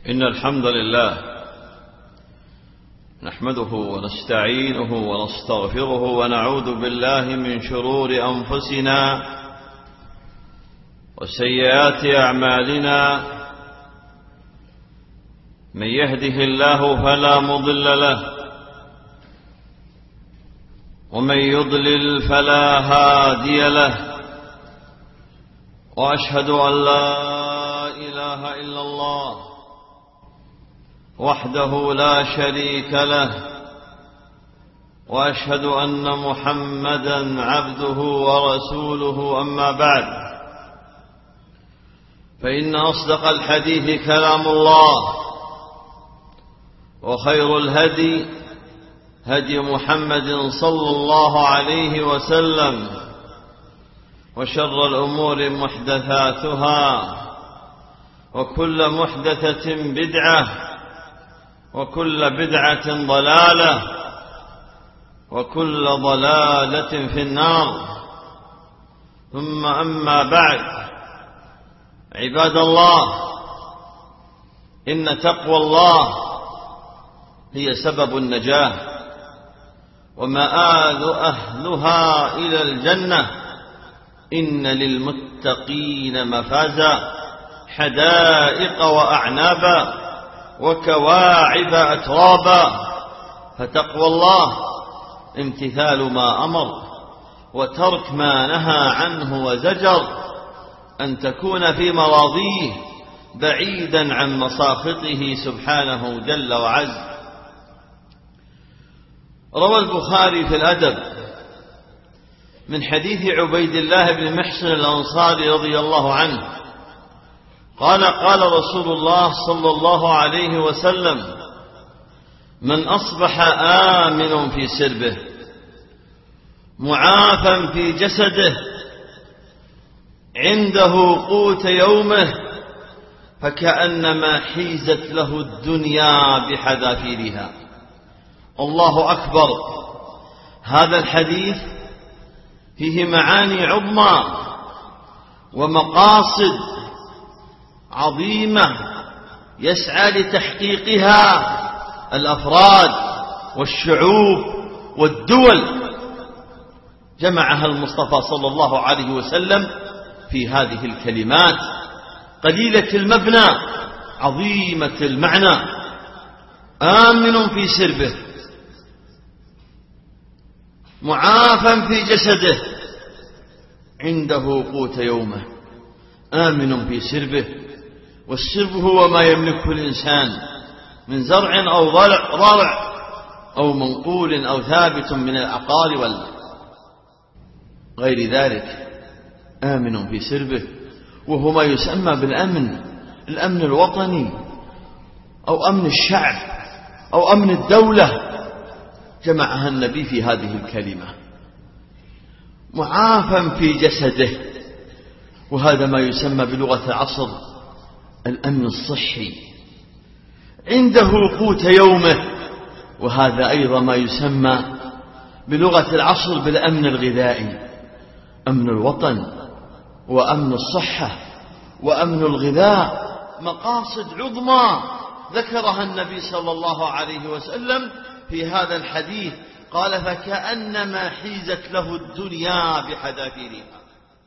إن الحمد لله نحمده ونستعينه ونستغفره ونعوذ بالله من شرور أنفسنا وسيئات أعمالنا. من يهده الله فلا مضل له ومن يضلل فلا هادي له، وأشهد أن لا إله إلا الله وحده لا شريك له، وأشهد أن محمدا عبده ورسوله. أما بعد، فإن أصدق الحديث كلام الله، وخير الهدي هدي محمد صلى الله عليه وسلم، وشر الأمور محدثاتها، وكل محدثة بدعة، وكل بدعة ضلالة، وكل ضلالة في النار. ثم أما بعد، عباد الله، إن تقوى الله هي سبب النجاة ومآل أهلها إلى الجنة. إن للمتقين مفازا، حدائق وأعنابا وكواعب أترابا. فتقوى الله امتثال ما أمر وترك ما نهى عنه وزجر، أن تكون في مراضيه بعيدا عن مساخطه سبحانه جل وعز. روى البخاري في الأدب من حديث عبيد الله بن محصن الأنصاري رضي الله عنه قال: قال رسول الله صلى الله عليه وسلم: من أصبح آمن في سربه معافا في جسده عنده قوت يومه فكأنما حيزت له الدنيا بحذافيرها. الله أكبر. هذا الحديث فيه معاني عظمى ومقاصد عظيمة يسعى لتحقيقها الأفراد والشعوب والدول، جمعها المصطفى صلى الله عليه وسلم في هذه الكلمات قليلة المبنى عظيمة المعنى: آمن في سربه معافا في جسده عنده قوت يومه. آمن في سربه، والسرب هو ما يملكه الإنسان من زرع أو ضرع أو منقول أو ثابت من العقار وغير ذلك. آمن في سربه، وهو ما يسمى بالأمن، الأمن الوطني أو أمن الشعب أو أمن الدولة، جمعها النبي في هذه الكلمة. معافا في جسده، وهذا ما يسمى بلغة العصر الأمن الصحي. عنده قوت يومه، وهذا أيضا ما يسمى بلغة العصر بالأمن الغذائي. أمن الوطن وأمن الصحة وأمن الغذاء مقاصد عظمى ذكرها النبي صلى الله عليه وسلم في هذا الحديث. قال: فكأنما حيزت له الدنيا بحذافيرها،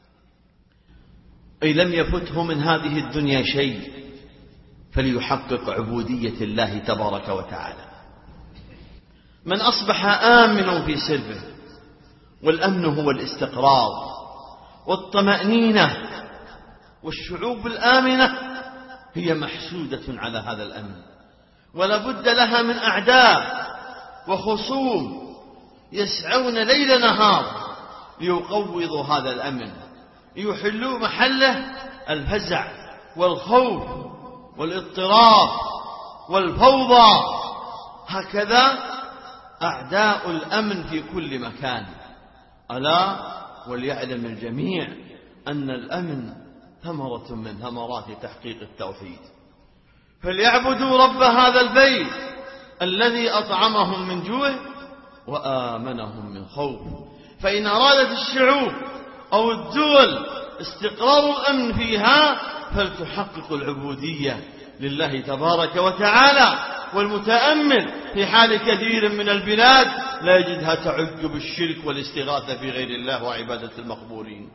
أي لم يفته من هذه الدنيا شيء، فليحقق عبودية الله تبارك وتعالى. من أصبح آمن في سربه، والأمن هو الاستقرار والطمأنينة، والشعوب الآمنة هي محسودة على هذا الأمن، ولا بد لها من أعداء وخصوم يسعون ليل نهار ليقوضوا هذا الأمن، ليحلوا محله الفزع والخوف والاضطراب والفوضى. هكذا أعداء الأمن في كل مكان. ألا وليعلم الجميع أن الأمن ثمرة من ثمرات تحقيق التوحيد. فليعبدوا رب هذا البيت الذي أطعمهم من جوع وآمنهم من خوف. فإن أرادت الشعوب أو الدول استقرار الأمن فيها فلتحقق العبودية لله تبارك وتعالى. والمتأمل في حال كثير من البلاد لا يجدها تعج بالشرك والاستغاثة في غير الله وعبادة المقبورين.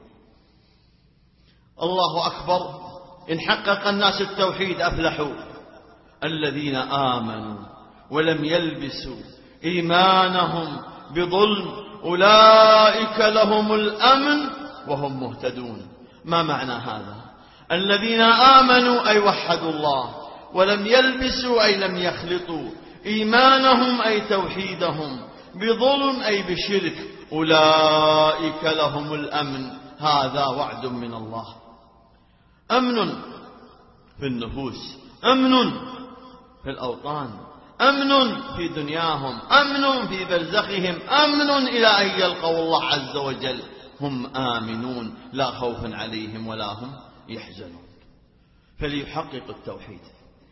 الله أكبر. إن حقق الناس التوحيد أفلحوا. الذين آمنوا ولم يلبسوا إيمانهم بظلم أولئك لهم الأمن وهم مهتدون. ما معنى هذا؟ الذين آمنوا أي وحدوا الله، ولم يلبسوا أي لم يخلطوا إيمانهم أي توحيدهم بظلم أي بشرك، أولئك لهم الأمن. هذا وعد من الله. أمن في النفوس، أمن في الأوطان، أمن في دنياهم، أمن في برزخهم، أمن إلى أن يلقوا الله عز وجل. هم آمنون لا خوف عليهم ولا هم يحزنون. فليحقق التوحيد.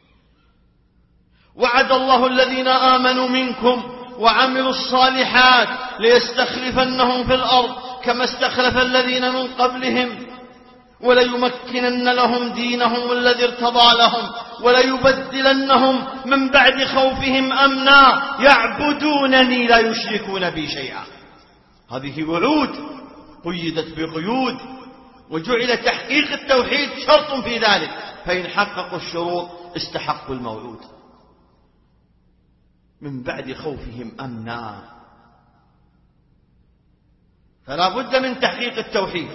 وعد الله الذين آمنوا منكم وعملوا الصالحات ليستخلفنهم في الأرض كما استخلف الذين من قبلهم وليمكنن لهم دينهم الذي ارتضى لهم وليبدلنهم من بعد خوفهم أمنا يعبدونني لا يشركون بي شيئا. هذه وعود قيدت بقيود، وجعل تحقيق التوحيد شرط في ذلك، فإن حققوا الشروط استحقوا الموعود. من بعد خوفهم أمنا، فلا بد من تحقيق التوحيد.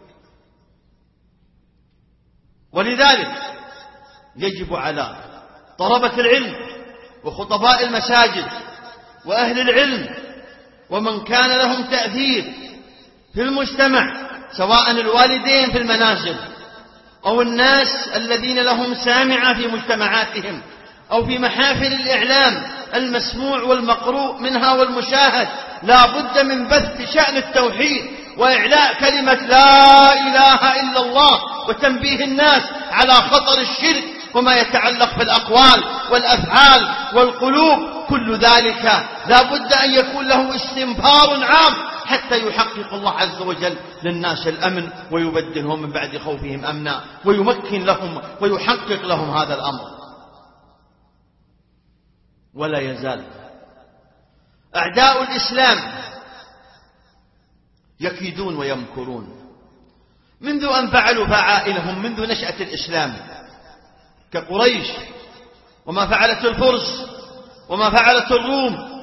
ولذلك يجب على طلبة العلم وخطباء المساجد وأهل العلم ومن كان لهم تأثير في المجتمع، سواء الوالدين في المنازل أو الناس الذين لهم سامعة في مجتمعاتهم أو في محافل الإعلام المسموع والمقروء منها والمشاهد، لا بد من بث شأن التوحيد وإعلاء كلمة لا إله إلا الله، وتنبيه الناس على خطر الشرك وما يتعلق بالأقوال والأفعال والقلوب. كل ذلك لا بد أن يكون له استنفار عام حتى يحقق الله عز وجل للناس الأمن ويبدلهم من بعد خوفهم أمنا ويمكن لهم ويحقق لهم هذا الأمر. ولا يزال أعداء الإسلام يكيدون ويمكرون منذ أن فعلوا فعائلهم منذ نشأة الإسلام كقريش، وما فعلت الفرس وما فعلت الروم.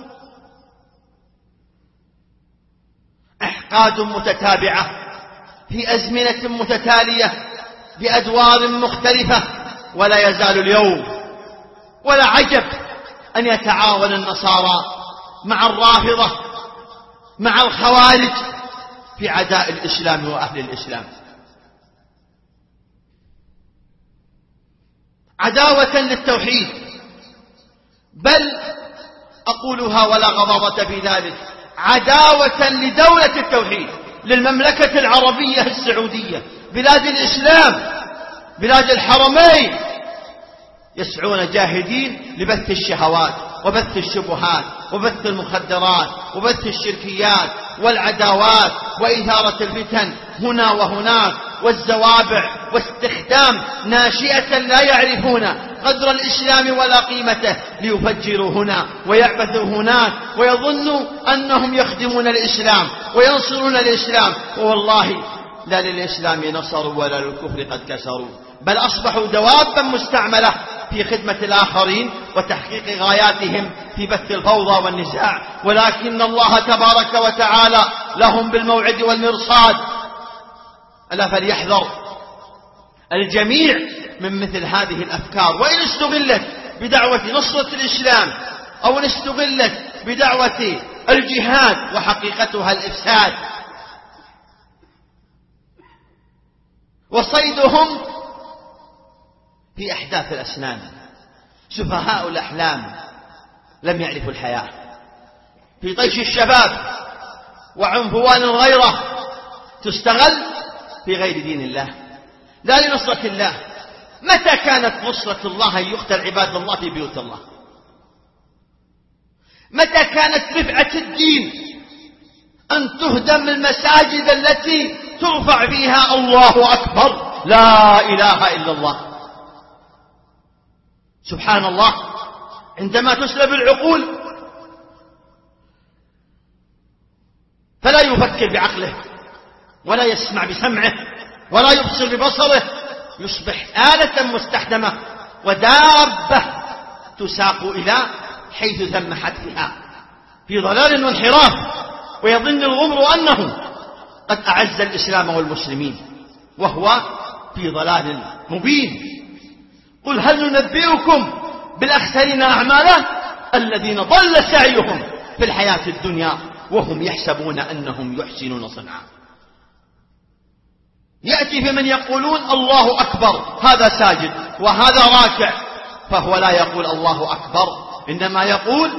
أحقاد متتابعة في أزمنة متتالية بأدوار مختلفة، ولا يزال اليوم. ولا عجب أن يتعاون النصارى مع الرافضة مع الخوارج في عداء الإسلام وأهل الإسلام، عداوة للتوحيد. بل أقولها ولا غضاضة في ذلك، عداوة لدولة التوحيد، للمملكة العربية السعودية، بلاد الإسلام، بلاد الحرمين، يسعون جاهدين لبث الشهوات وبث الشبهات وبث المخدرات وبث الشركيات والعداوات وإثارة الفتن هنا وهناك والزوابع، واستخدام ناشئة لا يعرفون قدر الإسلام ولا قيمته ليفجروا هنا ويعبثوا هناك ويظنوا أنهم يخدمون الإسلام وينصرون الإسلام، ووالله لا للإسلام نصروا ولا للكفر قد كسروا، بل أصبحوا دوابا مستعملة في خدمة الآخرين وتحقيق غاياتهم في بث الفوضى والنزاع. ولكن الله تبارك وتعالى لهم بالموعد والمرصاد. ألا فليحذر الجميع من مثل هذه الأفكار، وإن استغلت بدعوة نصرة الإسلام أو إن استغلت بدعوة الجهاد وحقيقتها الإفساد وصيدهم في أحداث الأسنان. سفهاء الأحلام لم يعرفوا الحياة، في طيش الشباب وعنفوان الغيرة تستغل في غير دين الله لا لنصرة الله. متى كانت نصرة الله أن يقتل عباد الله في بيوت الله؟ متى كانت رفعة الدين أن تهدم المساجد التي ترفع فيها الله أكبر لا إله إلا الله؟ سبحان الله، عندما تسلب العقول فلا يفكر بعقله ولا يسمع بسمعه ولا يبصر ببصره، يصبح آلة مستخدمة ودابة تساق إلى حيث ثم حتفها في ضلال وانحراف، ويظن الغمر أنه قد أعز الإسلام والمسلمين وهو في ضلال مبين. قل هل ننبئكم بالأخسرين أعمالا الذين ضل سعيهم في الحياة الدنيا وهم يحسبون أنهم يحسنون صنعا. يأتي في من يقولون الله أكبر، هذا ساجد وهذا راكع، فهو لا يقول الله أكبر، إنما يقول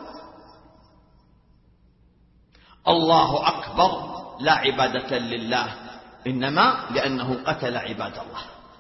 الله أكبر لا عبادة لله، إنما لأنه قتل عباد الله،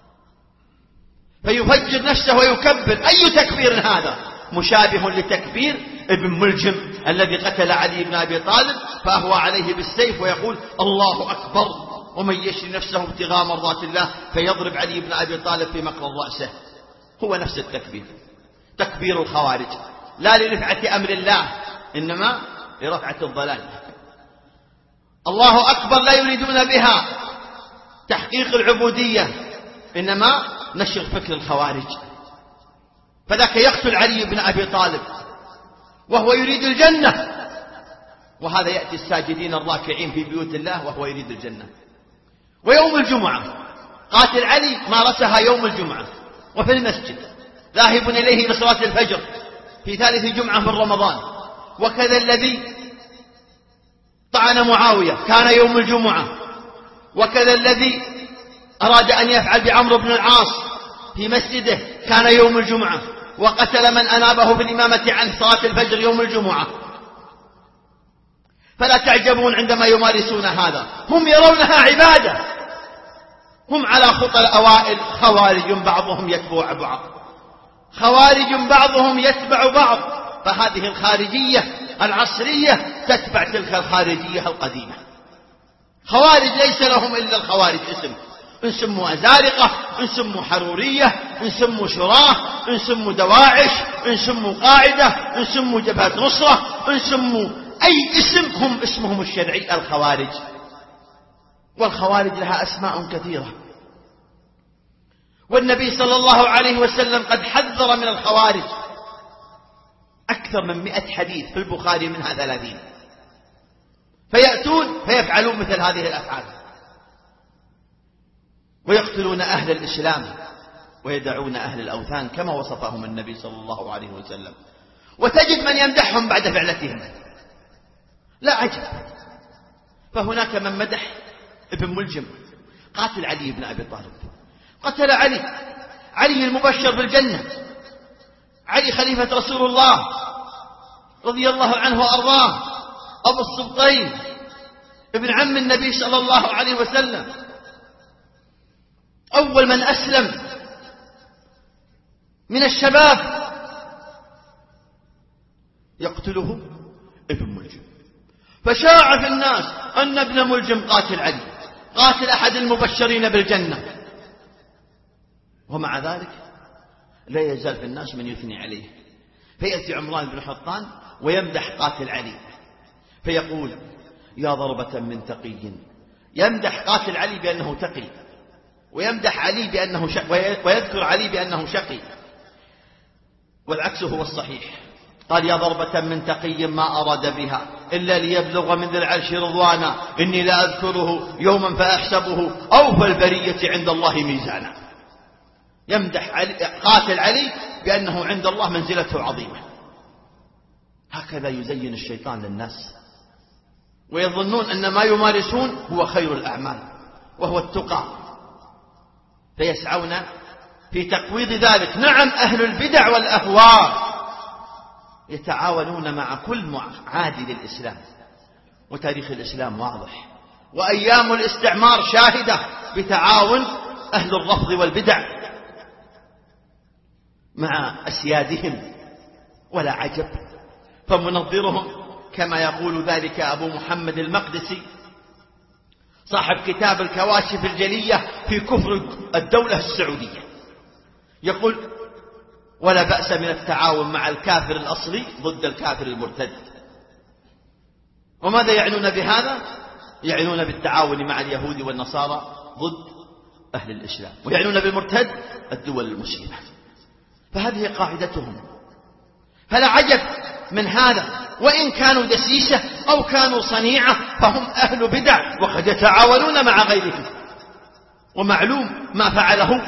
فيفجر نفسه ويكبر. أي تكبير هذا؟ مشابه لتكبير ابن ملجم الذي قتل علي بن أبي طالب، فهو عليه بالسيف ويقول الله أكبر، ومن يشري نفسه ابتغاء مرضات الله فيضرب علي بن أبي طالب في مقر رأسه. هو نفس التكبير، تكبير الخوارج، لا لرفعة أمر الله إنما لرفعة الضلال. الله أكبر لا يريدون بها تحقيق العبودية، إنما نشر فكر الخوارج. فذاك يقتل علي بن أبي طالب وهو يريد الجنة، وهذا يأتي الساجدين الراكعين في بيوت الله وهو يريد الجنة. ويوم الجمعة قاتل علي مارسها يوم الجمعة وفي المسجد، ذاهب إليه لصلاة الفجر في ثالث جمعة من رمضان. وكذا الذي طعن معاوية كان يوم الجمعة، وكذا الذي أراد أن يفعل بعمرو بن العاص في مسجده كان يوم الجمعة، وقتل من أنابه بالإمامة عن صلاة الفجر يوم الجمعة. فلا تعجبون عندما يمارسون هذا، هم يرونها عبادة، هم على خطى الأوائل، خوارج بعضهم يتبع بعض، خوارج بعضهم يتبع بعض، فهذه الخارجية العصرية تتبع تلك الخارجية القديمة. خوارج ليس لهم إلا الخوارج اسم، إن سموا أزارقة، إن سموا حرورية، إن سموا شراه، إن سموا دواعش، إن سموا قاعدة، إن سموا جبهة نصرة، إن سموا أي اسم، هم اسمهم الشرعي الخوارج. والخوارج لها أسماء كثيرة، والنبي صلى الله عليه وسلم قد حذر من الخوارج أكثر من 100 حديث، في البخاري منها 30. فيأتون فيفعلون مثل هذه الأفعال، ويقتلون أهل الإسلام ويدعون أهل الأوثان كما وصفهم النبي صلى الله عليه وسلم. وتجد من يمدحهم بعد فعلتهم، لا عجب. فهناك من مدح ابن ملجم قاتل علي بن أبي طالب، قتل علي المبشر بالجنة، علي خليفة رسول الله رضي الله عنه وأرضاه، أبو السبطين، ابن عم النبي صلى الله عليه وسلم، أول من أسلم من الشباب، يقتله ابن ملجم. فشاع في الناس أن ابن ملجم قاتل علي، قاتل أحد المبشرين بالجنة، ومع ذلك لا يزال في الناس من يثني عليه. فيأتي عمران بن حطان ويمدح قاتل علي فيقول يا ضربة من تقي، يمدح قاتل علي بأنه تقي، ويمدح علي بأنه ويذكر علي بأنه شقي، والعكس هو الصحيح. قال يا ضربة من تقي ما أراد بها إلا ليبلغ من ذي العرش رضوانا، إني لا أذكره يوما فأحسبه أوفى البرية عند الله ميزانا. يمدح قاتل علي بأنه عند الله منزلته عظيمة. هكذا يزين الشيطان للناس، ويظنون أن ما يمارسون هو خير الأعمال وهو التقى، فيسعون في تقويض ذلك. نعم، أهل البدع والأهواء يتعاونون مع كل معادي للإسلام، وتاريخ الإسلام واضح، وأيام الاستعمار شاهدة بتعاون أهل الرفض والبدع مع أسيادهم، ولا عجب. فمنظرهم كما يقول ذلك أبو محمد المقدسي صاحب كتاب الكواشف الجلية في كفر الدولة السعودية، يقول ولا بأس من التعاون مع الكافر الأصلي ضد الكافر المرتد. وماذا يعنون بهذا؟ يعنون بالتعاون مع اليهود والنصارى ضد أهل الإسلام، ويعنون بالمرتد الدول المسلمة. فهذه قاعدتهم. فلا عجب من هذا، وإن كانوا دسيسة أو كانوا صنيعة فهم أهل بدع وقد يتعاونون مع غيرهم. ومعلوم ما فعله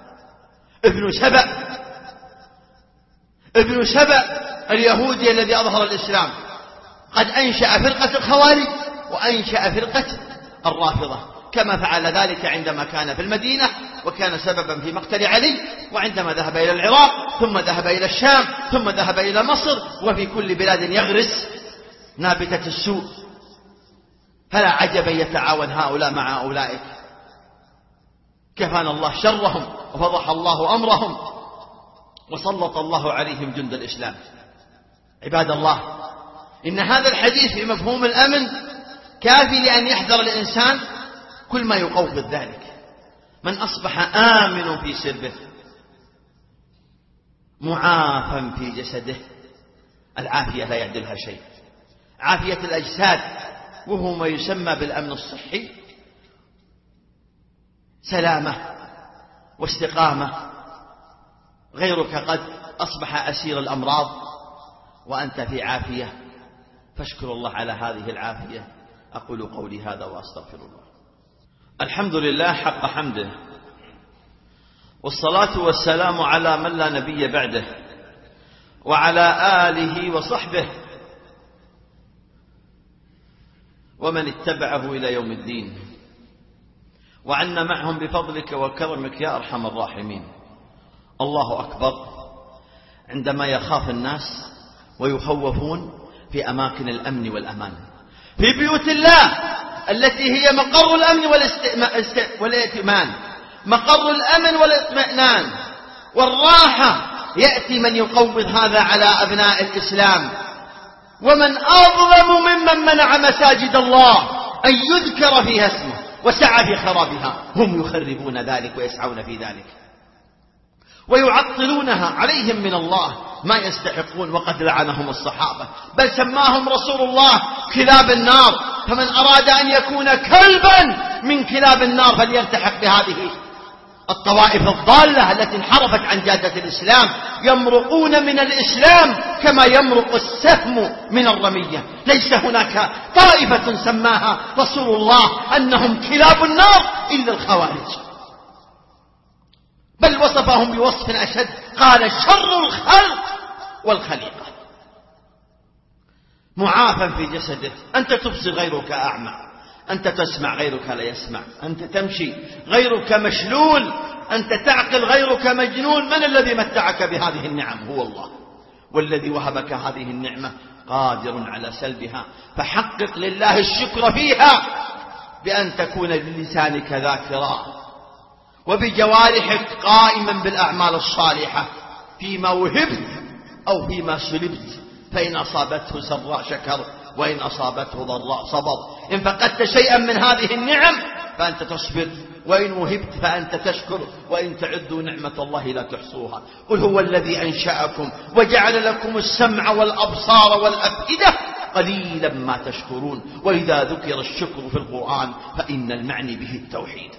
ابن سبأ اليهودي الذي أظهر الإسلام، قد أنشأ فرقة الخوارج وأنشأ فرقة الرافضة، كما فعل ذلك عندما كان في المدينة وكان سببا في مقتل علي، وعندما ذهب إلى العراق ثم ذهب إلى الشام ثم ذهب إلى مصر، وفي كل بلاد يغرس نابتة السوء. فلا عجب يتعاون هؤلاء مع أولئك. كفانا الله شرهم وفضح الله أمرهم وسلط الله عليهم جند الإسلام. عباد الله، إن هذا الحديث في مفهوم الأمن كافي لأن يحذر الإنسان كل ما يقوض ذلك. من أصبح آمن في سربه معافى في جسده، العافية لا يعدلها شيء. عافية الأجساد وهو ما يسمى بالأمن الصحي، سلامة واستقامة. غيرك قد أصبح أسير الأمراض وأنت في عافية، فاشكر الله على هذه العافية. أقول قولي هذا وأستغفر الله. الحمد لله حق حمده، والصلاة والسلام على من لا نبي بعده، وعلى آله وصحبه ومن اتبعه إلى يوم الدين، وعنا معهم بفضلك وكرمك يا أرحم الراحمين. الله أكبر عندما يخاف الناس ويخوفون في أماكن الأمن والأمان، في بيوت الله التي هي مقر الأمن والائتمان، مقر الأمن والاطمئنان والراحة. يأتي من يقوض هذا على أبناء الإسلام. ومن أظلم ممن منع مساجد الله أن يذكر فيها اسمه وسعى في خرابها. هم يخربون ذلك ويسعون في ذلك ويعطلونها عليهم من الله ما يستحقون، وقد لعنهم الصحابة، بل سماهم رسول الله كلاب النار. فمن أراد أن يكون كلبا من كلاب النار فليلتحق بهذه الطوائف الضالة التي انحرفت عن جادة الإسلام، يمرقون من الإسلام كما يمرق السهم من الرمية. ليس هناك طائفة سماها رسول الله أنهم كلاب النار إلا الخوارج، بل وصفهم بوصف أشد، قال شر الخلق والخليقة. معافى في جسده، أنت تبصر غيرك أعمى، أنت تسمع غيرك لا يسمع، أنت تمشي غيرك مشلول، أنت تعقل غيرك مجنون. من الذي متعك بهذه النعم؟ هو الله. والذي وهبك هذه النعمة قادر على سلبها، فحقق لله الشكر فيها بأن تكون بلسانك ذاكرا وبجوارحك قائما بالأعمال الصالحة فيما وهبت أو فيما سلبت. فإن أصابته سراء شكر وإن أصابته ضراء صبر. إن فقدت شيئا من هذه النعم فأنت تصبر، وإن وهبت فأنت تشكر، وإن تعدوا نعمة الله لا تحصوها. قل هو الذي أنشأكم وجعل لكم السمع والأبصار والأفئدة قليلا ما تشكرون. وإذا ذكر الشكر في القرآن فإن المعني به التوحيد.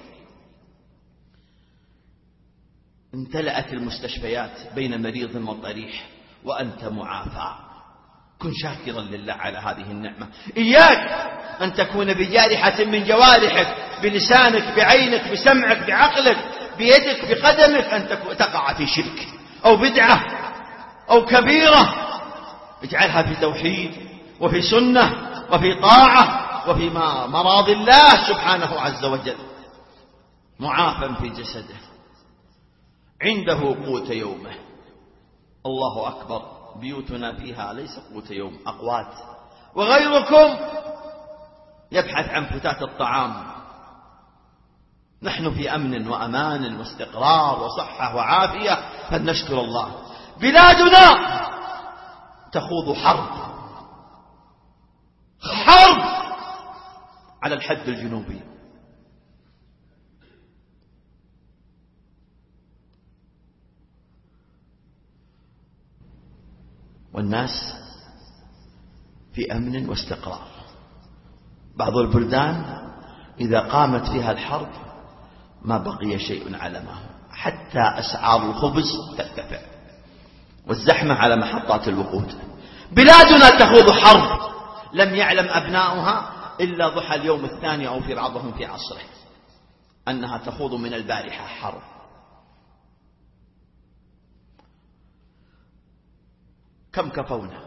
امتلأت المستشفيات بين مريض وطريح وأنت معافى. كن شاكرا لله على هذه النعمة. إياك أن تكون بجارحة من جوارحك، بلسانك، بعينك، بسمعك، بعقلك، بيدك، بقدمك، أن تقع في شرك أو بدعة أو كبيرة. اجعلها في توحيد وفي سنة وفي طاعة وفي مراضي الله سبحانه عز وجل. معافى في جسده، عنده قوت يومه. الله أكبر، بيوتنا فيها ليس قوت يوم، أقوات. وغيركم يبحث عن فتات الطعام. نحن في أمن وأمان واستقرار وصحة وعافية، فلنشكر الله. بلادنا تخوض حرب على الحد الجنوبي. والناس في أمن واستقرار. بعض البلدان إذا قامت فيها الحرب ما بقي شيء على ما هو، حتى أسعار الخبز ترتفع والزحمة على محطات الوقود. بلادنا تخوض حرب لم يعلم أبناؤها إلا ضحى اليوم الثاني أو في بعضهم في عصره أنها تخوض من البارحة حرب. كم كفونا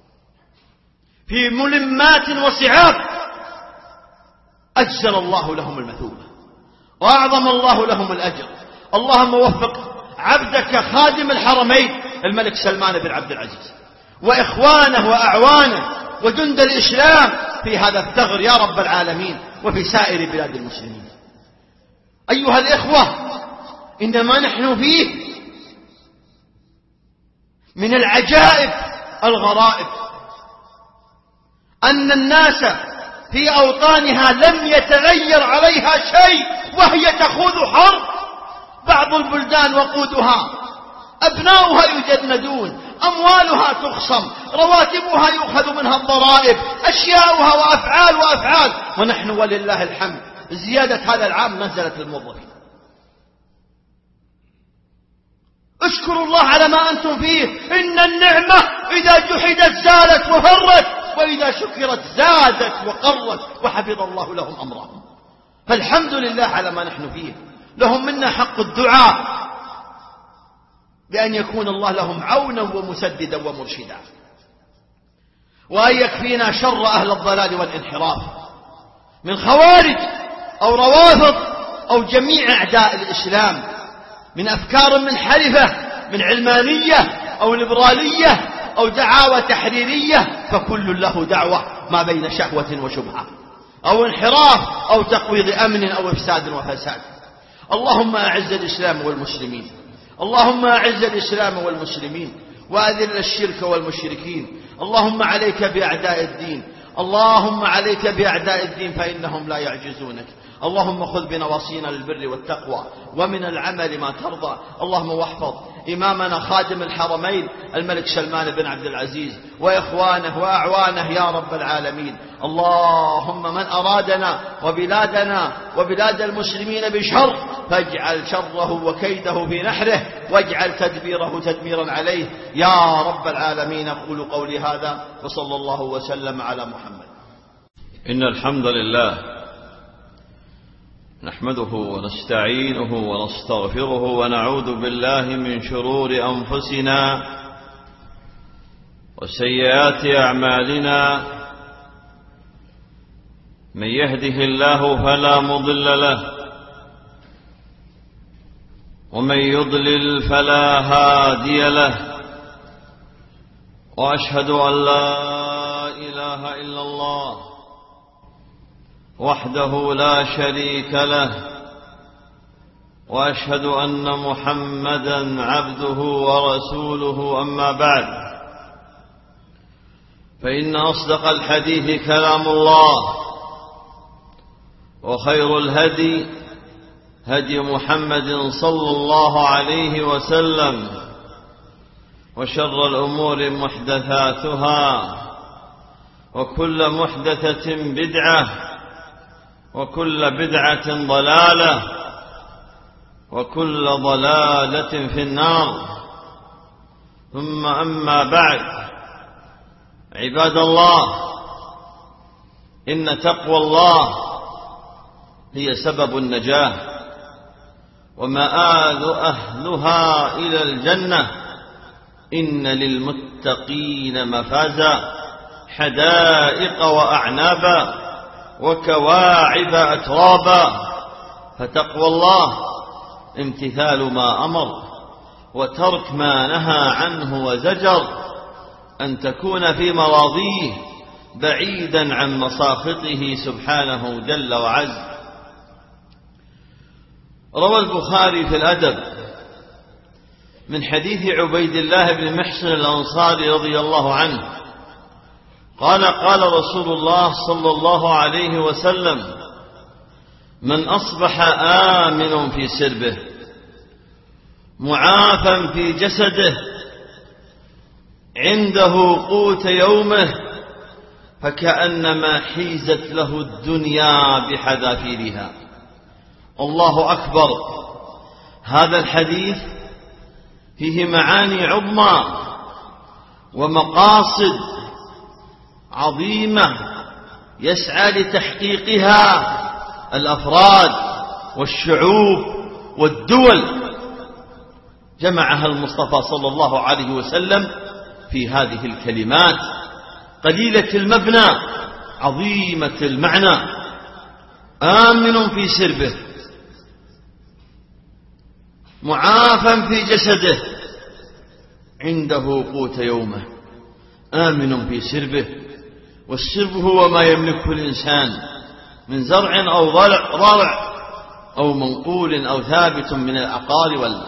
في ملمات وصعاب، أجزل الله لهم المثوبة وأعظم الله لهم الأجر. اللهم وفق عبدك خادم الحرمين الملك سلمان بن عبد العزيز وإخوانه وأعوانه وجند الإسلام في هذا الثغر يا رب العالمين، وفي سائر بلاد المسلمين. أيها الإخوة، إنما نحن فيه من العجائب الغرائب أن الناس في أوطانها لم يتغير عليها شيء وهي تخوض حرب. بعض البلدان وقودها أبناؤها يجندون، أموالها تخصم، رواتبها يؤخذ منها الضرائب، أشياؤها وأفعال، ونحن ولله الحمد زيادة هذا العام نزلت الموظفين. اشكروا الله على ما أنتم فيه. إن النعمة إذا جحدت زالت وفرت، وإذا شكرت زادت وقرت، وحفظ الله لهم أمرهم. فالحمد لله على ما نحن فيه. لهم منا حق الدعاء بأن يكون الله لهم عونا ومسددا ومرشدا، وأن يكفينا شر أهل الضلال والانحراف من خوارج أو روافض أو جميع أعداء الإسلام، من أفكار منحرفة من علمانية أو ليبرالية أو دعاوى تحريرية، فكل له دعوة ما بين شهوة وشبهة أو انحراف أو تقويض أمن أو إفساد وفساد. اللهم أعز الإسلام والمسلمين، اللهم أعز الإسلام والمسلمين وأذل الشرك والمشركين. اللهم عليك بأعداء الدين، اللهم عليك بأعداء الدين فإنهم لا يعجزونك. اللهم خذ بنواصينا للبر والتقوى ومن العمل ما ترضى. اللهم واحفظ إمامنا خادم الحرمين الملك سلمان بن عبد العزيز وإخوانه وأعوانه يا رب العالمين. اللهم من أرادنا وبلادنا وبلاد المسلمين بشر فاجعل شره وكيده في نحره، واجعل تدبيره تدميرا عليه يا رب العالمين. أقول قولي هذا وصلى الله وسلم على محمد. إن الحمد لله نحمده ونستعينه ونستغفره ونعوذ بالله من شرور أنفسنا وسيئات أعمالنا. من يهده الله فلا مضل له ومن يضلل فلا هادي له، وأشهد أن لا إله إلا الله وحده لا شريك له، وأشهد أن محمدا عبده ورسوله. أما بعد، فإن أصدق الحديث كلام الله، وخير الهدي هدي محمد صلى الله عليه وسلم، وشر الأمور محدثاتها، وكل محدثة بدعة، وكل بدعة ضلالة، وكل ضلالة في النار. ثم أما بعد، عباد الله، إن تقوى الله هي سبب النجاة ومآل أهلها إلى الجنة. إن للمتقين مفازا، حدائق وأعنابا وكواعب أترابا. فتقوى الله امتثال ما أمر وترك ما نهى عنه وزجر، أن تكون في مراضيه بعيدا عن مساخطه سبحانه جل وعز. روى البخاري في الأدب من حديث عبيد الله بن محصن الأنصاري رضي الله عنه قال: قال رسول الله صلى الله عليه وسلم: من أصبح آمن في سربه معافا في جسده عنده قوت يومه فكأنما حيزت له الدنيا بحذافيرها. الله أكبر. هذا الحديث فيه معاني عظمى ومقاصد عظيمة يسعى لتحقيقها الأفراد والشعوب والدول، جمعها المصطفى صلى الله عليه وسلم في هذه الكلمات قليلة المبنى عظيمة المعنى: آمن في سربه، معافى في جسده، عنده قوت يومه. آمن في سربه، والسرب هو ما يملكه الإنسان من زرع أو ضرع أو منقول أو ثابت من العقار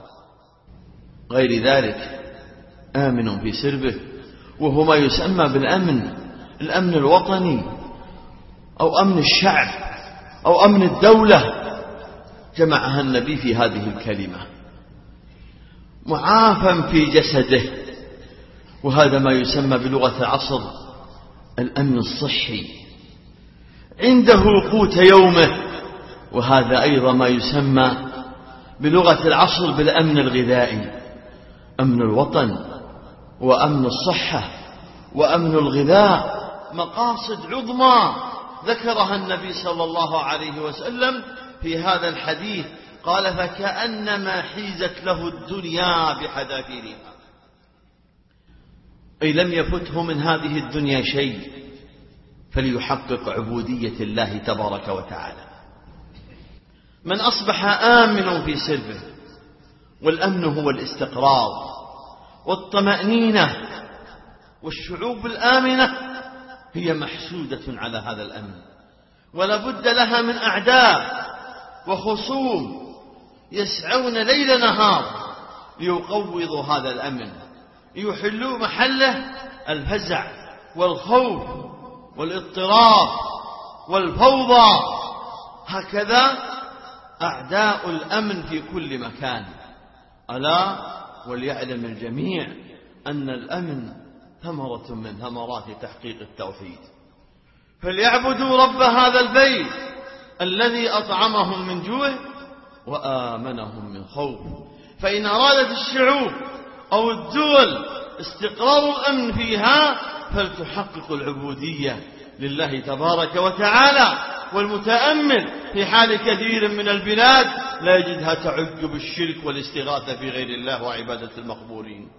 غير ذلك. آمن في سربه، وهو ما يسمى بالأمن، الأمن الوطني أو أمن الشعب أو أمن الدولة، جمعها النبي في هذه الكلمة. معافى في جسده، وهذا ما يسمى بلغة العصر الأمن الصحي. عنده قوت يومه، وهذا أيضا ما يسمى بلغة العصر بالأمن الغذائي، أمن الوطن وأمن الصحة وأمن الغذاء. مقاصد عظمى ذكرها النبي صلى الله عليه وسلم في هذا الحديث، قال: فكأنما حيزت له الدنيا بحذافيرها، أي لم يفته من هذه الدنيا شيء، فليحقق عبودية الله تبارك وتعالى. من أصبح آمن في سربه، والأمن هو الاستقرار والطمأنينة، والشعوب الآمنة هي محسودة على هذا الأمن، ولا بد لها من أعداء وخصوم يسعون ليل نهار ليقوضوا هذا الأمن، ليحلوا محله الفزع والخوف والاضطراب والفوضى. هكذا أعداء الأمن في كل مكان. ألا وليعلم الجميع أن الأمن ثمرة من ثمرات تحقيق التوحيد. فليعبدوا رب هذا البيت الذي أطعمهم من جوع وآمنهم من خوف. فإن أرادت الشعوب أو الدول استقرار الأمن فيها فلتحقق العبودية لله تبارك وتعالى. والمتأمل في حال كثير من البلاد لا يجدها تعج بالشرك والاستغاثة في غير الله وعبادة المقبورين.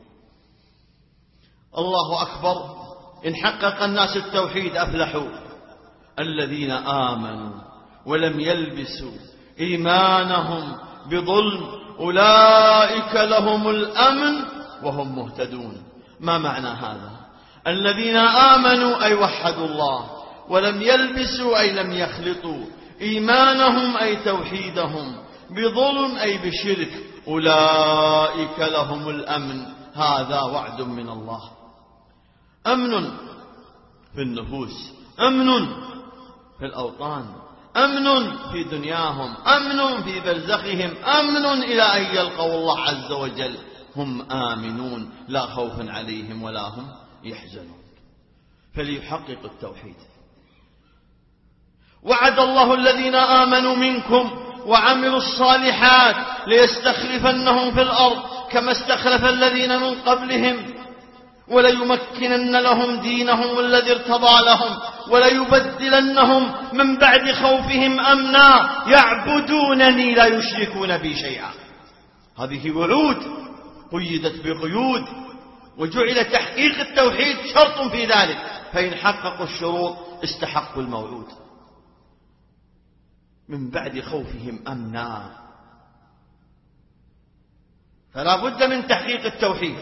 الله أكبر. إن حقق الناس التوحيد أفلحوا. الذين آمنوا ولم يلبسوا إيمانهم بظلم أولئك لهم الأمن وهم مهتدون. ما معنى هذا؟ الذين آمنوا أي وحدوا الله، ولم يلبسوا أي لم يخلطوا إيمانهم أي توحيدهم بظلم أي بشرك، أولئك لهم الأمن. هذا وعد من الله. أمن في النفوس، أمن في الأوطان، أمن في دنياهم، أمن في برزخهم، أمن إلى أن يلقوا الله عز وجل. هم آمنون لا خوف عليهم ولا هم يحزنون. فليحقق التوحيد. وعد الله الذين آمنوا منكم وعملوا الصالحات ليستخلفنهم في الأرض كما استخلف الذين من قبلهم وليمكنن لهم دينهم الذي ارتضى لهم وليبدلنهم من بعد خوفهم أمنا يعبدونني لا يشركون بي شيئا. هذه وعود قيدت بقيود، وجعل تحقيق التوحيد شرط في ذلك، فإن حققوا الشروط استحقوا الموعود. من بعد خوفهم أمنا، فلا بد من تحقيق التوحيد.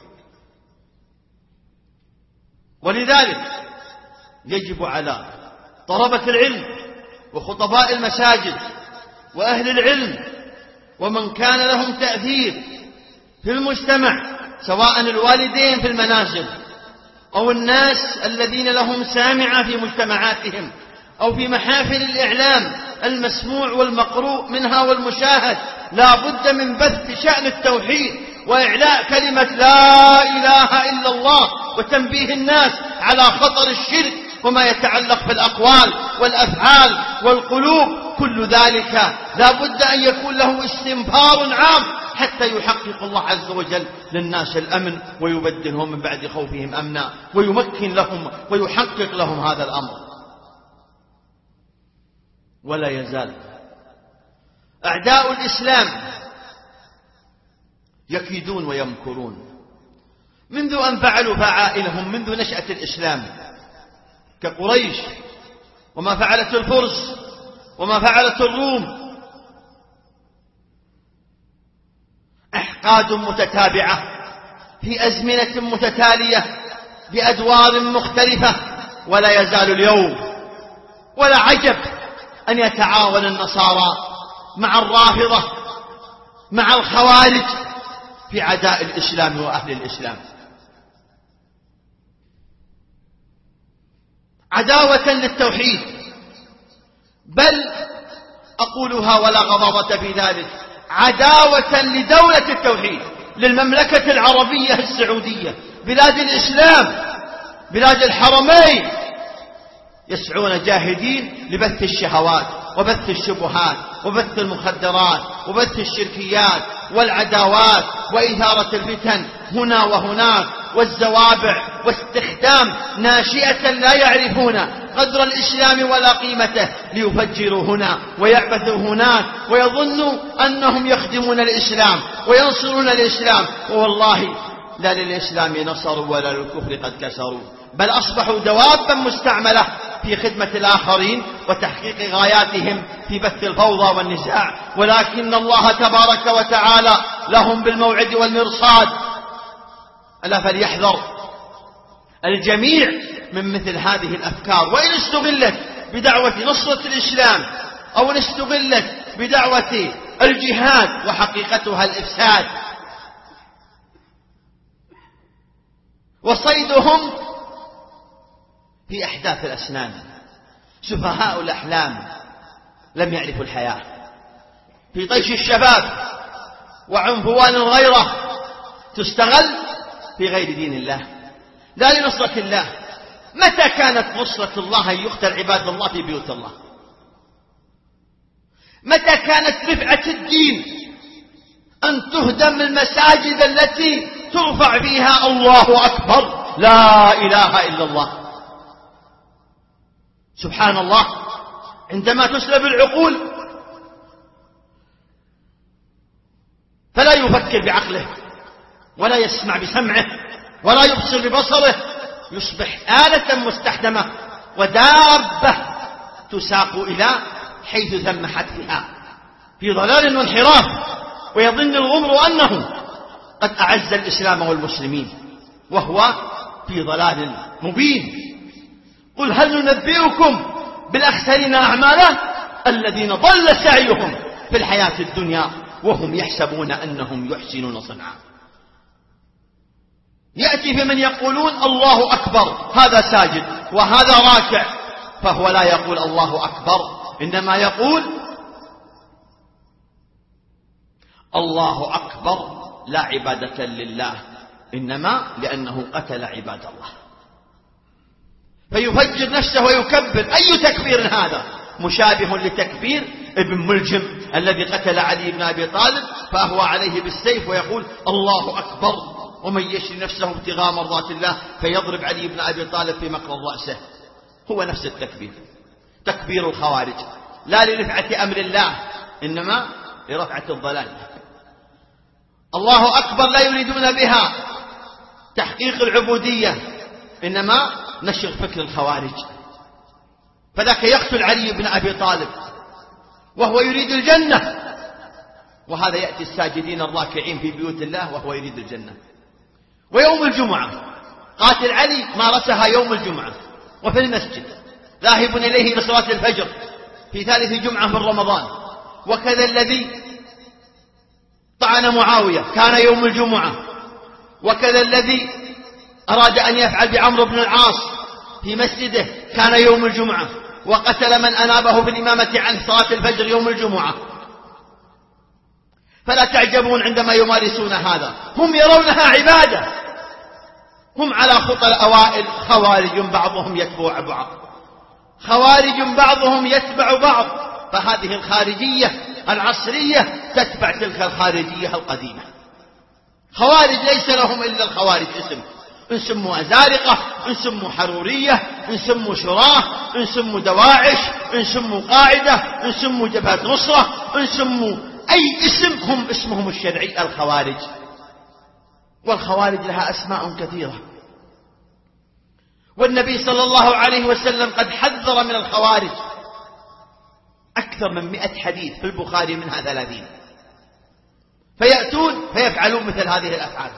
ولذلك يجب على طلبة العلم وخطباء المساجد وأهل العلم ومن كان لهم تأثير في المجتمع، سواء الوالدين في المنازل أو الناس الذين لهم سامعة في مجتمعاتهم أو في محافل الإعلام المسموع والمقروء منها والمشاهد، لا بد من بث شأن التوحيد وإعلاء كلمة لا إله إلا الله وتنبيه الناس على خطر الشرك وما يتعلق بالأقوال والأفعال والقلوب. كل ذلك لا بد أن يكون له استنفار عام حتى يحقق الله عز وجل للناس الأمن ويبدلهم من بعد خوفهم أمنا ويمكن لهم ويحقق لهم هذا الأمر. ولا يزال أعداء الإسلام يكيدون ويمكرون منذ أن فعلوا فعائلهم منذ نشأة الإسلام كقريش وما فعلت الفرس وما فعلت الروم. أحقاد متتابعة في أزمنة متتالية بأدوار مختلفة، ولا يزال اليوم. ولا عجب أن يتعاون النصارى مع الرافضة مع الخوارج في عداء الإسلام وأهل الإسلام، عداوة للتوحيد، بل أقولها ولا غضاضة في ذلك، عداوة لدولة التوحيد، للمملكة العربية السعودية، بلاد الإسلام، بلاد الحرمين. يسعون جاهدين لبث الشهوات وبث الشبهات وبث المخدرات وبث الشركيات والعداوات وإثارة الفتن هنا وهناك والزوابع واستخدام ناشئة لا يعرفون قدر الإسلام ولا قيمته ليفجروا هنا ويعبثوا هناك ويظنوا أنهم يخدمون الإسلام وينصرون الإسلام، ووالله لا للإسلام نصروا ولا للكفر قد كسروا، بل أصبحوا دوابا مستعملة في خدمة الآخرين وتحقيق غاياتهم في بث الفوضى والنزاع. ولكن الله تبارك وتعالى لهم بالموعد والمرصاد. ألا فليحذر الجميع من مثل هذه الأفكار، وإن استغلت بدعوة نصرة الإسلام أو إن استغلت بدعوة الجهاد وحقيقتها الإفساد وصيدهم في أحداث الأسنان. سفهاء الأحلام لم يعرفوا الحياة، في طيش الشباب وعنفوان الغيرة تستغل في غير دين الله لا لنصرة الله. متى كانت نصرة الله أن يقتل عباد الله في بيوت الله؟ متى كانت رفعة الدين أن تهدم المساجد التي ترفع فيها الله أكبر لا إله إلا الله؟ سبحان الله، عندما تسلب العقول فلا يفكر بعقله ولا يسمع بسمعه ولا يبصر ببصره، يصبح آلة مستخدمة ودابة تساق إلى حيث ذم حتفها في ضلال وانحراف، ويظن الغمر أنه قد أعز الإسلام والمسلمين وهو في ضلال مبين. قل هل ننبئكم بالأخسرين أعمالا الذين ضل سعيهم في الحياة الدنيا وهم يحسبون أنهم يحسنون صنعا. يأتي بمن يقولون الله أكبر، هذا ساجد وهذا راكع، فهو لا يقول الله أكبر، إنما يقول الله أكبر لا عبادة لله، إنما لأنه قتل عباد الله، فيفجر نفسه ويكبر. أي تكبير هذا؟ مشابه لتكبير ابن ملجم الذي قتل علي بن أبي طالب، فهو عليه بالسيف ويقول الله أكبر، ومن يشري نفسه ابتغاء مرضات الله فيضرب علي بن أبي طالب في مقر رأسه. هو نفس التكبير، تكبير الخوارج، لا لرفعة أمر الله إنما لرفعة الضلال. الله أكبر لا يريدون بها تحقيق العبودية، إنما نشر فكر الخوارج، فذاك يقتل علي بن أبي طالب وهو يريد الجنة، وهذا يأتي الساجدين الراكعين في بيوت الله وهو يريد الجنة. ويوم الجمعة قاتل علي مارسها يوم الجمعة وفي المسجد ذاهب إليه لصلاة الفجر في ثالث جمعة من رمضان. وكذا الذي طعن معاوية كان يوم الجمعة، وكذا الذي أراد أن يفعل بعمرو بن العاص في مسجده كان يوم الجمعة، وقتل من أنابه بالإمامة عن صلاة الفجر يوم الجمعة. فلا تعجبون عندما يمارسون هذا، هم يرونها عبادة، هم على خطى الأوائل، خوارج بعضهم يتبع بعض، خوارج بعضهم يتبع بعض، فهذه الخارجية العصرية تتبع تلك الخارجية القديمة. خوارج ليس لهم إلا الخوارج اسم، إن سموا أزارقة، إن سموا حرورية، إن سموا شراه، إن سموا دواعش، إن سموا قاعدة، إن سموا جبهة نصرة، إن سموا أي اسم، هم اسمهم الشرعي الخوارج. والخوارج لها أسماء كثيرة، والنبي صلى الله عليه وسلم قد حذر من الخوارج أكثر من 100 حديث، في البخاري منها 30، فيأتون فيفعلون مثل هذه الأفعال،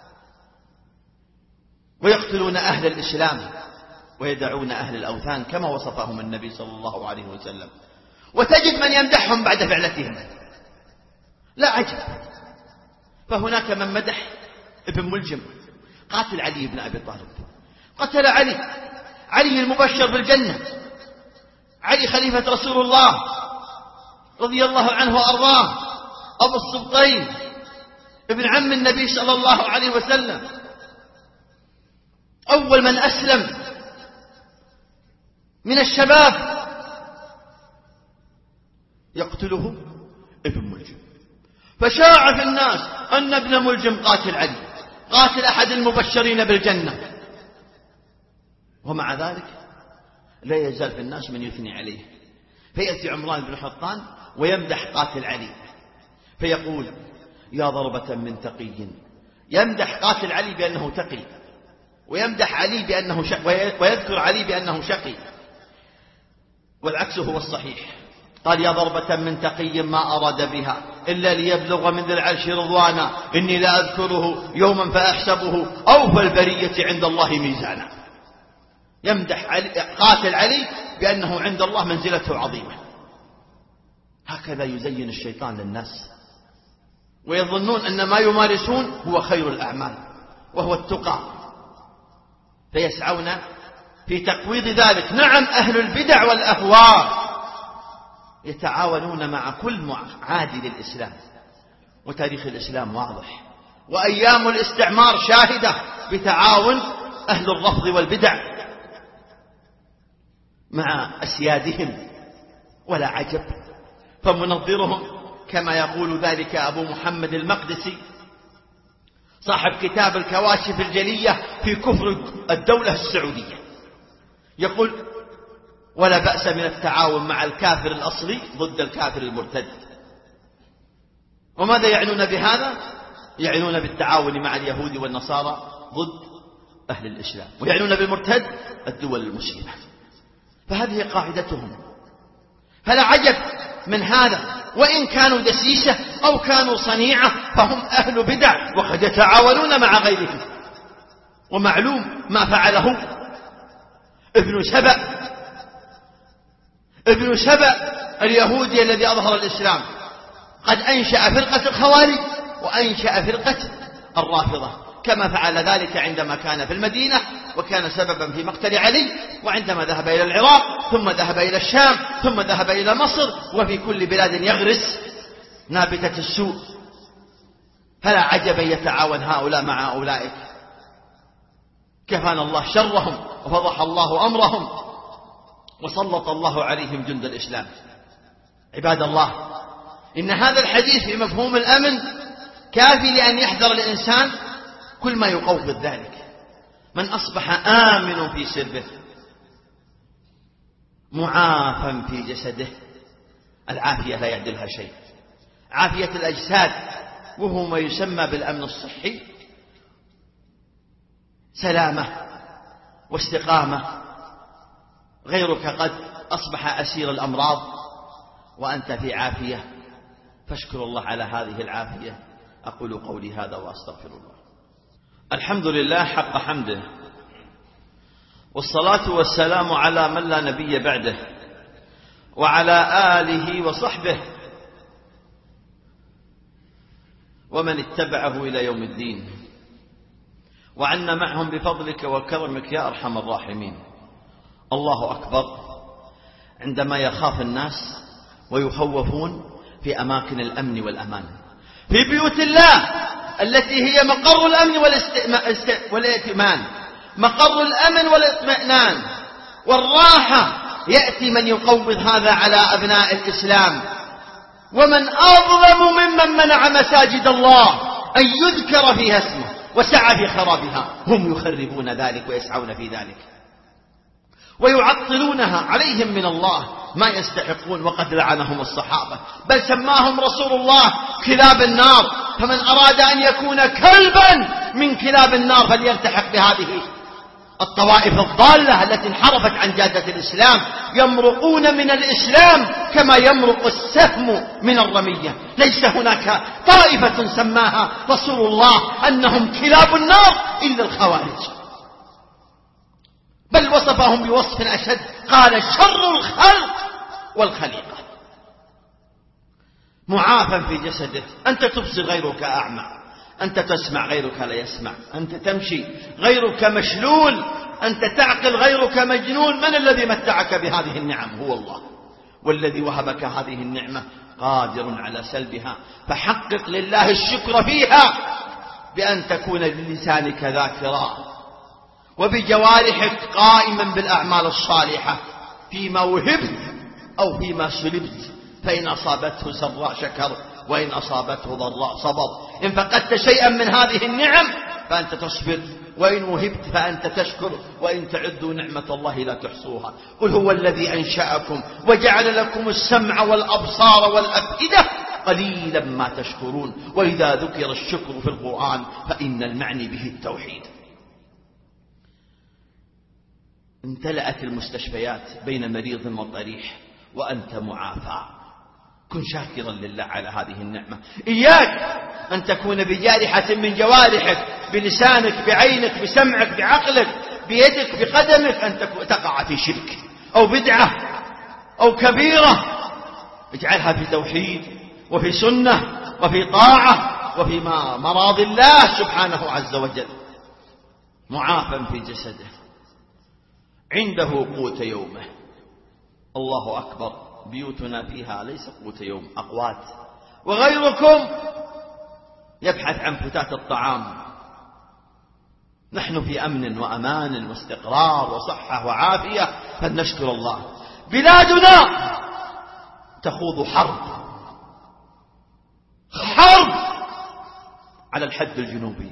ويقتلون أهل الإسلام ويدعون أهل الأوثان كما وصفهم النبي صلى الله عليه وسلم، وتجد من يمدحهم بعد فعلتهم، لا عجب. فهناك من مدح ابن ملجم قاتل علي بن أبي طالب، قتل علي المبشر بالجنة، علي خليفة رسول الله رضي الله عنه وأرضاه، أبو السبطين، ابن عم النبي صلى الله عليه وسلم، أول من أسلم من الشباب، يقتله ابن ملجم. فشاع في الناس أن ابن ملجم قاتل علي، قاتل أحد المبشرين بالجنة، ومع ذلك لا يزال في الناس من يثني عليه. فيأتي عمران بن حطان ويمدح قاتل علي، فيقول يا ضربة من تقي، يمدح قاتل علي بأنه تقي، ويمدح علي بأنه ويذكر علي بأنه شقي، والعكس هو الصحيح. قال يا ضربة من تقي ما أراد بها إلا ليبلغ من ذي العرش رضوانا، إني لا أذكره يوما فأحسبه أوفى البرية عند الله ميزانا. يمدح قاتل علي بأنه عند الله منزلته عظيمة. هكذا يزين الشيطان للناس، ويظنون أن ما يمارسون هو خير الأعمال وهو التقى، فيسعون في تقويض ذلك. نعم، أهل البدع والأهواء يتعاونون مع كل معادي للإسلام، وتاريخ الإسلام واضح، وأيام الاستعمار شاهدة بتعاون أهل الرفض والبدع مع أسيادهم، ولا عجب. فمنظرهم كما يقول ذلك أبو محمد المقدسي صاحب كتاب الكواشف الجلية في كفر الدولة السعودية، يقول ولا بأس من التعاون مع الكافر الأصلي ضد الكافر المرتد. وماذا يعنون بهذا؟ يعنون بالتعاون مع اليهود والنصارى ضد أهل الإسلام، ويعنون بالمرتد الدول المسلمة. فهذه قاعدتهم، فلا عجب من هذا، وإن كانوا دسيسة أو كانوا صنيعة فهم أهل بدع وقد يتعاونون مع غيرهم. ومعلوم ما فعله ابن سبأ اليهودي الذي أظهر الإسلام، قد أنشأ فرقة الخوارج وأنشأ فرقة الرافضة، كما فعل ذلك عندما كان في المدينة وكان سببا في مقتل علي، وعندما ذهب إلى العراق ثم ذهب إلى الشام ثم ذهب إلى مصر، وفي كل بلاد يغرس نابتة السوء. فلا عجب يتعاون هؤلاء مع أولئك. كفانا الله شرهم وفضح الله أمرهم وسلط الله عليهم جند الإسلام. عباد الله، إن هذا الحديث في مفهوم الأمن كافي لأن يحذر الإنسان كل ما يقوض ذلك. من أصبح آمن في سربه معافى في جسده، العافية لا يعدلها شيء، عافية الأجساد وهو ما يسمى بالأمن الصحي، سلامة واستقامة. غيرك قد أصبح أسير الأمراض وأنت في عافية، فاشكر الله على هذه العافية. أقول قولي هذا وأستغفر الله. الحمد لله حق حمده، والصلاة والسلام على من لا نبي بعده، وعلى آله وصحبه ومن اتبعه إلى يوم الدين، وعنا معهم بفضلك وكرمك يا أرحم الراحمين. الله أكبر عندما يخاف الناس ويخوفون في أماكن الأمن والأمان، في بيوت الله التي هي مقر الأمن والائتمان، مقر الأمن والاطمئنان والراحة، يأتي من يقوض هذا على أبناء الإسلام. ومن أظلم ممن منع مساجد الله أن يذكر فيها اسمه وسعى في خرابها. هم يخربون ذلك ويسعون في ذلك ويعطلونها، عليهم من الله ما يستحقون، وقد لعنهم الصحابة، بل سماهم رسول الله كلاب النار. فمن أراد أن يكون كلبا من كلاب النار فليلتحق بهذه الطوائف الضالة التي انحرفت عن جادة الإسلام، يمرقون من الإسلام كما يمرق السهم من الرمية. ليس هناك طائفة سماها رسول الله أنهم كلاب النار إلا الخوارج، بل وصفهم بوصف أشد، قال شر الخلق والخليقة. معافى في جسده، أنت تبصر غيرك أعمى، أنت تسمع غيرك لا يسمع، أنت تمشي غيرك مشلول، أنت تعقل غيرك مجنون. من الذي متعك بهذه النعم؟ هو الله، والذي وهبك هذه النعمة قادر على سلبها، فحقق لله الشكر فيها بأن تكون بلسانك ذاكرا وبجوارحك قائما بالأعمال الصالحة فيما وهبت أو فيما سلبت. فإن أصابته سراء شكر وإن أصابته ضراء صبر. إن فقدت شيئا من هذه النعم فأنت تصبر، وإن وهبت فأنت تشكر، وإن تعدوا نعمة الله لا تحصوها. قل هو الذي أنشأكم وجعل لكم السمع والأبصار والأفئدة قليلا ما تشكرون. وإذا ذكر الشكر في القرآن فإن المعني به التوحيد. امتلأت المستشفيات بين مريض وضريح وأنت معافى. كن شاكرا لله على هذه النعمة. إياك أن تكون بجارحة من جوارحك، بلسانك، بعينك، بسمعك، بعقلك، بيدك، بقدمك، أن تقع في شرك أو بدعة أو كبيرة. اجعلها في توحيد وفي سنة وفي طاعة وفي مراضي الله سبحانه عز وجل. معافى في جسده، عنده قوت يومه. الله أكبر، بيوتنا فيها ليس قوت يوم، أقوات. وغيركم يبحث عن فتات الطعام. نحن في أمن وأمان واستقرار وصحة وعافية، فلنشكر الله. بلادنا تخوض حرب على الحد الجنوبي.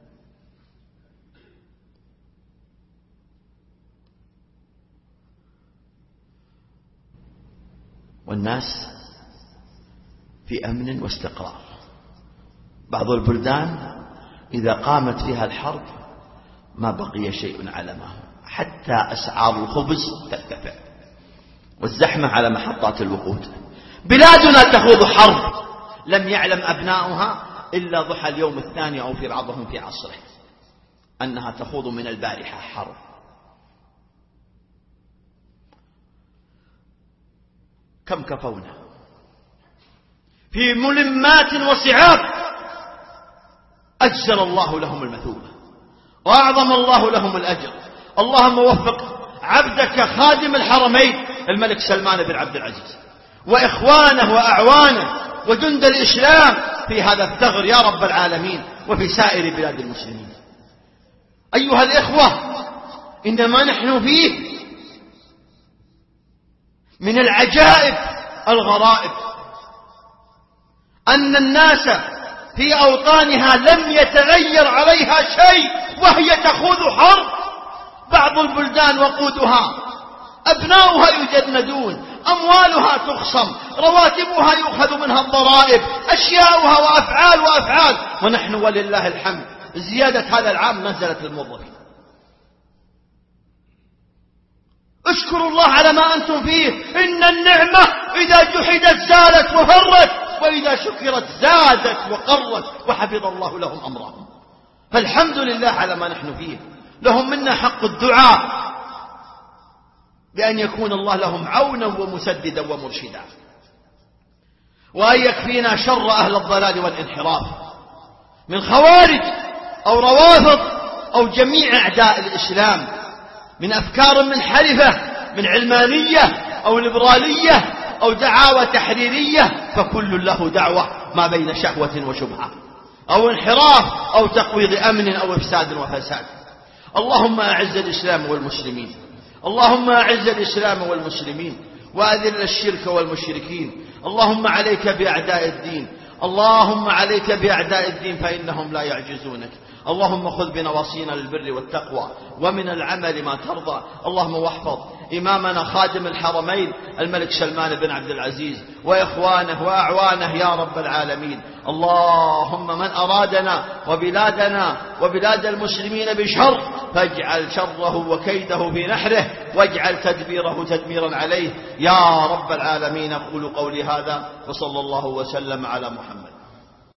والناس في أمن واستقرار. بعض البلدان إذا قامت فيها الحرب ما بقي شيء على ما هو، حتى أسعار الخبز ترتفع والزحمة على محطات الوقود. بلادنا تخوض حرب لم يعلم أبناؤها إلا ضحى اليوم الثاني أو في بعضهم في عصره أنها تخوض من البارحة حرب. كم كفونا في ملمات وصعاب، أجزل الله لهم المثوبة وأعظم الله لهم الأجر. اللهم وفق عبدك خادم الحرمين الملك سلمان بن عبد العزيز وإخوانه وأعوانه وجند الإسلام في هذا الثغر يا رب العالمين، وفي سائر بلاد المسلمين. أيها الإخوة، إنما نحن فيه من العجائب الغرائب أن الناس في أوطانها لم يتغير عليها شيء وهي تخوض حرب. بعض البلدان وقودها أبناؤها يجندون، أموالها تخصم، رواتبها يؤخذ منها الضرائب، أشياؤها وأفعال. ونحن ولله الحمد زيادة هذا العام نزلت الموظفين. اشكروا الله على ما أنتم فيه. إن النعمة إذا جحدت زالت وفرت، وإذا شكرت زادت وقرت، وحفظ الله لهم أمرهم. فالحمد لله على ما نحن فيه. لهم منا حق الدعاء بأن يكون الله لهم عونا ومسددا ومرشدا، وأن يكفينا شر أهل الضلال والانحراف من خوارج أو روافض أو جميع أعداء الإسلام، من أفكار منحرفة، من علمانية أو ليبرالية أو دعاوى تحريرية، فكل له دعوة ما بين شهوة وشبهة. أو انحراف أو تقويض أمن أو إفساد وفساد. اللهم أعز الإسلام والمسلمين، اللهم أعز الإسلام والمسلمين وأذل الشرك والمشركين. اللهم عليك بأعداء الدين، اللهم عليك بأعداء الدين فإنهم لا يعجزونك. اللهم خذ بنواصينا للبر والتقوى ومن العمل ما ترضى. اللهم واحفظ إمامنا خادم الحرمين الملك سلمان بن عبد العزيز وإخوانه وأعوانه يا رب العالمين. اللهم من أرادنا وبلادنا وبلاد المسلمين بشر فاجعل شره وكيده في نحره واجعل تدبيره تدميرا عليه يا رب العالمين. أقول قولي هذا وصلى الله وسلم على محمد.